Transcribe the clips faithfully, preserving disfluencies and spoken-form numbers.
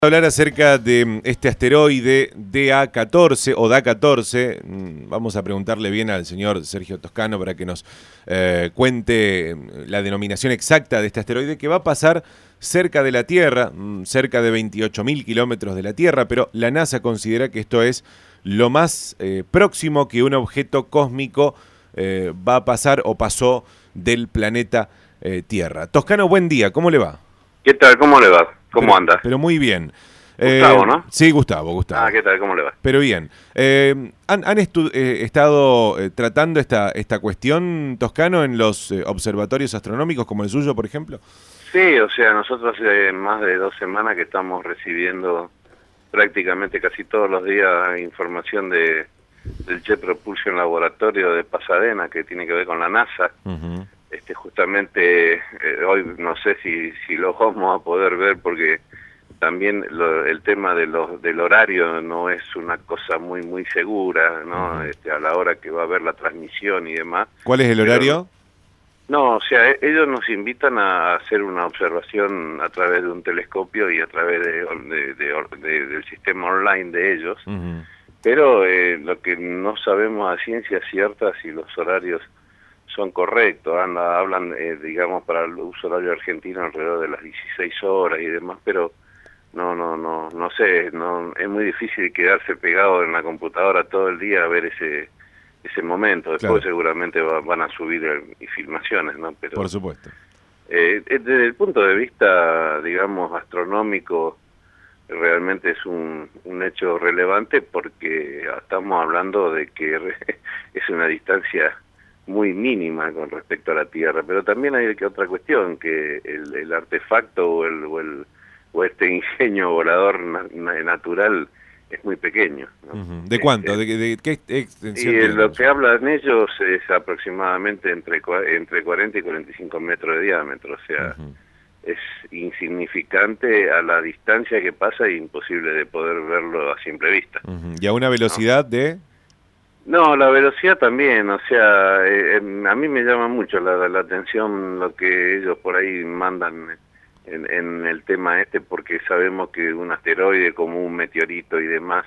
Hablar acerca de este asteroide D A catorce o D A catorce. Vamos a preguntarle bien al señor Sergio Toscano para que nos eh, cuente la denominación exacta de este asteroide que va a pasar cerca de la Tierra, cerca de veintiocho mil kilómetros de la Tierra, pero la NASA considera que esto es lo más eh, próximo que un objeto cósmico eh, va a pasar o pasó del planeta eh, Tierra. Toscano, buen día, ¿cómo le va? ¿Qué tal? ¿Cómo le va? ¿Cómo pero, anda? Pero muy bien. Gustavo, eh, ¿no? Sí, Gustavo, Gustavo. Ah, ¿qué tal? ¿Cómo le va? Pero bien. Eh, ¿Han, han estu eh, estado eh, tratando esta, esta cuestión, Toscano, en los eh, observatorios astronómicos como el suyo, por ejemplo? Sí, o sea, nosotros hace más de dos semanas que estamos recibiendo prácticamente casi todos los días información de del Jet Propulsion Laboratorio de Pasadena, que tiene que ver con la NASA. Uh-huh. Este, justamente, eh, hoy no sé si, si lo vamos a poder ver porque también lo, el tema de los, del horario no es una cosa muy muy segura, ¿no? Uh-huh. Este, a la hora que va a haber la transmisión y demás. ¿Cuál es el Pero, horario? no, o sea, ellos nos invitan a hacer una observación a través de un telescopio y a través de, de, de, de del sistema online de ellos, uh-huh. pero eh, lo que no sabemos a ciencia cierta si los horarios son correctos, anda, hablan, eh, digamos, para el uso horario argentino alrededor de las dieciséis horas y demás, pero no, no, no, no sé, no, es muy difícil quedarse pegado en la computadora todo el día a ver ese ese momento. Después claro. seguramente va, van a subir el, filmaciones, ¿no? Pero por supuesto. Eh, desde el punto de vista, digamos, astronómico, realmente es un, un hecho relevante porque estamos hablando de que es una distancia muy mínima con respecto a la Tierra, pero también hay que otra cuestión, que el, el artefacto o el, o el o este ingenio volador na, natural es muy pequeño, ¿no? Uh-huh. ¿De cuánto? ¿De, de, de qué extensión? Y lo que hablan ellos es aproximadamente entre entre cuarenta y cuarenta y cinco metros de diámetro, o sea, uh-huh. es insignificante a la distancia que pasa e imposible de poder verlo a simple vista. Uh-huh. ¿Y a una velocidad, ¿no?, de...? No, la velocidad también, o sea, eh, a mí me llama mucho la, la atención lo que ellos por ahí mandan en, en el tema este, porque sabemos que un asteroide como un meteorito y demás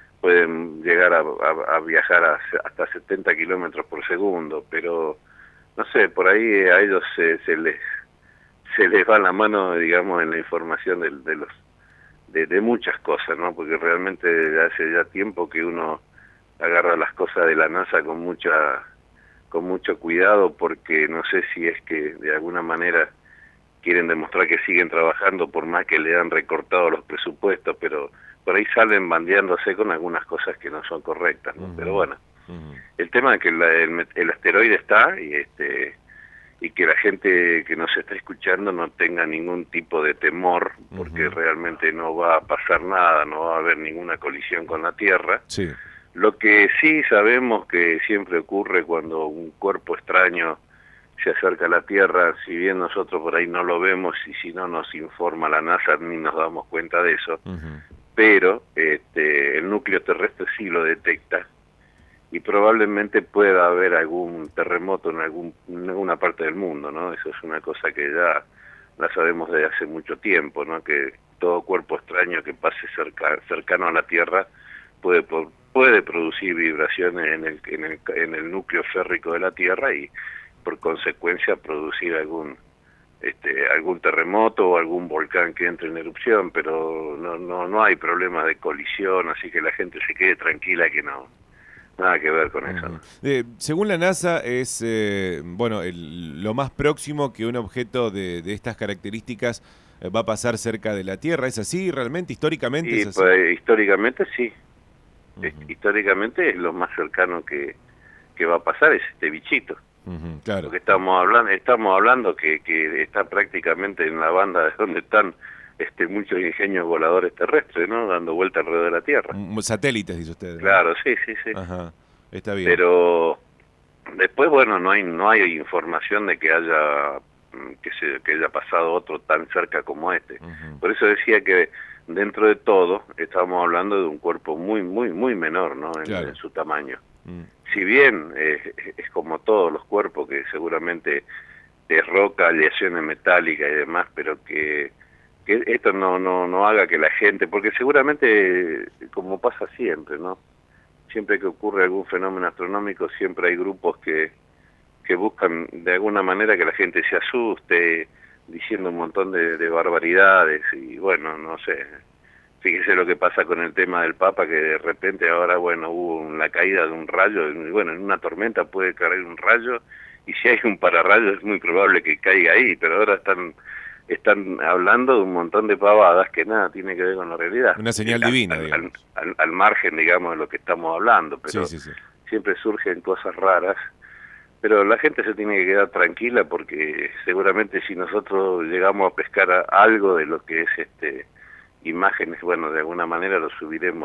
pueden llegar a, a, a viajar a, hasta setenta kilómetros por segundo, pero no sé, por ahí a ellos se, se les se les va la mano, digamos, en la información de, de los de, de muchas cosas, ¿no? Porque realmente hace ya tiempo que uno agarra las cosas de la NASA con mucha con mucho cuidado, porque no sé si es que de alguna manera quieren demostrar que siguen trabajando por más que le han recortado los presupuestos, pero por ahí salen bandeándose con algunas cosas que no son correctas, ¿no? Uh-huh. Pero bueno, uh-huh. el tema es que la, el, el asteroide está y este y que la gente que nos está escuchando no tenga ningún tipo de temor, porque uh-huh. realmente no va a pasar nada, no va a haber ninguna colisión con la Tierra. Sí. Lo que sí sabemos que siempre ocurre cuando un cuerpo extraño se acerca a la Tierra, si bien nosotros por ahí no lo vemos y si no nos informa la NASA ni nos damos cuenta de eso, uh-huh. pero este, el núcleo terrestre sí lo detecta y probablemente pueda haber algún terremoto en, algún, en alguna parte del mundo, ¿no? Eso es una cosa que ya la sabemos desde hace mucho tiempo, ¿no? Que todo cuerpo extraño que pase cerca, cercano a la Tierra puede puede producir vibraciones en el, en el en el núcleo férrico de la Tierra y por consecuencia producir algún este algún terremoto o algún volcán que entre en erupción, pero no no no hay problema de colisión, así que la gente se quede tranquila que no nada que ver con eso. Uh-huh. eh, según la NASA es eh, bueno el, lo más próximo que un objeto de, de estas características eh, va a pasar cerca de la Tierra. ¿Es así realmente? Históricamente y, es así. Pues, históricamente sí. Uh-huh. Históricamente es lo más cercano que, que va a pasar es este bichito. Uh-huh, claro. Porque estamos hablando, estamos hablando que, que está prácticamente en la banda de donde están este muchos ingenios voladores terrestres, ¿no? Dando vuelta alrededor de la Tierra. Um, satélites, dice usted, ¿no? Claro, sí, sí, sí. Ajá, está bien. Pero después, bueno, no hay no hay información de que haya que se que haya pasado otro tan cerca como este. Uh-huh. Por eso decía que dentro de todo estamos hablando de un cuerpo muy muy muy menor, ¿no? En, claro. en su tamaño. Mm. Si bien eh, es como todos los cuerpos que seguramente es roca, aleaciones metálicas y demás, pero que que esto no, no, no haga que la gente, porque seguramente, como pasa siempre, ¿no? Siempre que ocurre algún fenómeno astronómico, siempre hay grupos que, que buscan de alguna manera que la gente se asuste, diciendo un montón de, de barbaridades, y bueno, no sé, fíjese lo que pasa con el tema del Papa, que de repente ahora, bueno, hubo la caída de un rayo, y bueno, en una tormenta puede caer un rayo, y si hay un pararrayo es muy probable que caiga ahí, pero ahora están están hablando de un montón de pavadas que nada tiene que ver con la realidad. Una señal al, divina, al, digamos. Al, al, al margen, digamos, de lo que estamos hablando, pero sí, sí, sí. siempre surgen cosas raras. Pero la gente se tiene que quedar tranquila porque seguramente si nosotros llegamos a pescar a algo de lo que es este imágenes, bueno, de alguna manera lo subiremos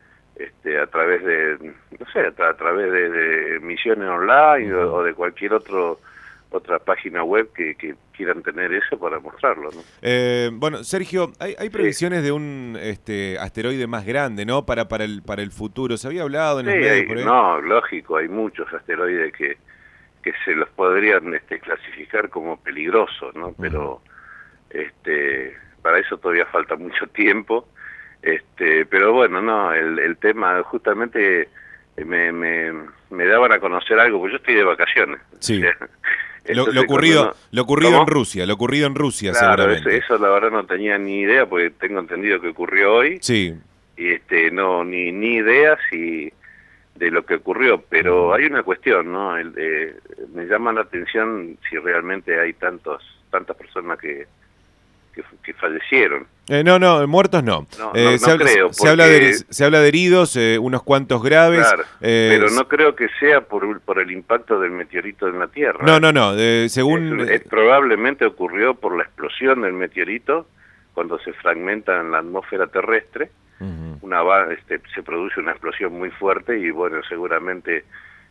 este a través de, no sé, a, tra a través de, de Misiones Online uh-huh. o, o de cualquier otro otra página web que, que quieran tener eso para mostrarlo, ¿no? Eh, bueno, Sergio, hay, hay previsiones sí. de un este asteroide más grande, ¿no? Para para el para el futuro. ¿Se había hablado en sí, los medios hay, por ahí? No, lógico, hay muchos asteroides que que se los podrían este, clasificar como peligrosos, ¿no? Pero uh-huh. este para eso todavía falta mucho tiempo. Este, pero bueno, no, el, el tema justamente me, me, me daban a conocer algo, porque yo estoy de vacaciones. Sí. O sea, Lo, lo ocurrido, uno, lo ocurrido ¿cómo? en Rusia, lo ocurrido en Rusia, claro, seguramente. Eso, eso la verdad no tenía ni idea, porque tengo entendido que ocurrió hoy. Sí. Y este, no, ni, ni idea si de lo que ocurrió, pero hay una cuestión, ¿no? El, eh, me llama la atención si realmente hay tantos, tantas personas que, que, que fallecieron. Eh, no, no, muertos no. No, eh, no, se, no habla, creo. Se, habla de, se habla de heridos, eh, unos cuantos graves. Claro, eh, pero no creo que sea por, por el impacto del meteorito en la Tierra. No, no, no. Eh, según es, es, probablemente ocurrió por la explosión del meteorito cuando se fragmenta en la atmósfera terrestre. Uh-huh. Una este, se produce una explosión muy fuerte y bueno, seguramente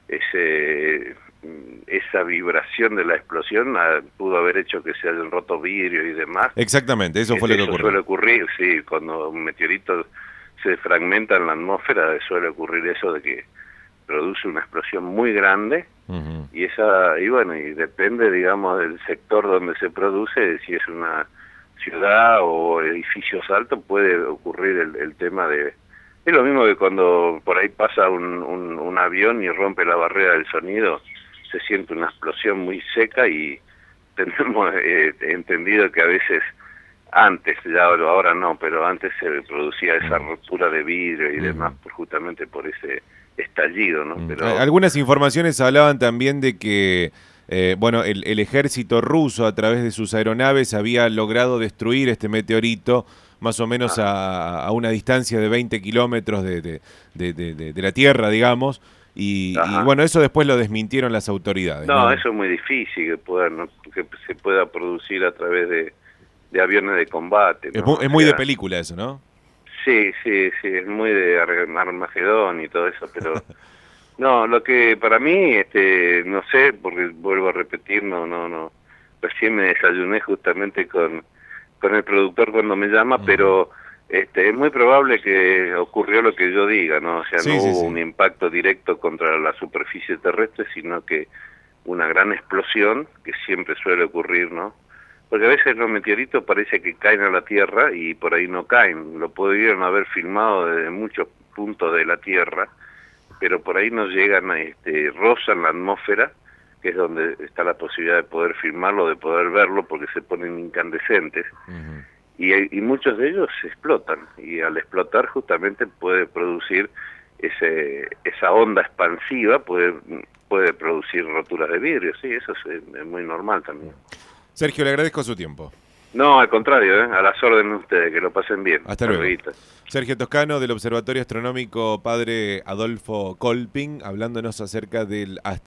ese esa vibración de la explosión ah, pudo haber hecho que se hayan roto vidrios y demás. Exactamente, eso fue eso lo que ocurrió. Suele ocurrir, sí, cuando un meteorito se fragmenta en la atmósfera suele ocurrir eso de que produce una explosión muy grande. Uh-huh. y esa y bueno, y depende, digamos, del sector donde se produce, si es una ciudad o edificios altos, puede ocurrir el, el tema de... Es lo mismo que cuando por ahí pasa un, un, un avión y rompe la barrera del sonido, se siente una explosión muy seca y tenemos eh, entendido que a veces, antes, ya ahora no, pero antes se producía esa rotura de vidrio y demás, por, justamente por ese estallido, ¿no? Pero algunas informaciones hablaban también de que Eh, bueno, el, el ejército ruso a través de sus aeronaves había logrado destruir este meteorito más o menos ah. a, a una distancia de veinte kilómetros de, de, de, de, de la Tierra, digamos, y, y bueno, eso después lo desmintieron las autoridades. No, ¿no? Eso es muy difícil que, pueda, ¿no? que se pueda producir a través de, de aviones de combate, ¿no? Es, muy, es muy o sea, de película eso, ¿no? Sí, sí, sí, es muy de Armagedón y todo eso, pero... No, lo que para mí, este, no sé, porque vuelvo a repetir, no, no, no, recién me desayuné justamente con, con el productor cuando me llama, uh-huh. pero este, es muy probable que ocurrió lo que yo diga, ¿no? O sea, sí, no sí, hubo sí. un impacto directo contra la superficie terrestre, sino que una gran explosión, que siempre suele ocurrir, ¿no? Porque a veces los meteoritos parece que caen a la Tierra y por ahí no caen, lo pudieron haber filmado desde muchos puntos de la Tierra, pero por ahí no llegan, este, rozan la atmósfera, que es donde está la posibilidad de poder filmarlo, de poder verlo, porque se ponen incandescentes, uh-huh. y, y muchos de ellos se explotan, y al explotar justamente puede producir ese esa onda expansiva, puede, puede producir roturas de vidrio, sí, eso es, es muy normal también. Sergio, le agradezco su tiempo. No, al contrario, ¿eh? A las órdenes de ustedes, que lo pasen bien. Hasta luego. Sergio Toscano, del Observatorio Astronómico Padre Adolfo Kolping, hablándonos acerca del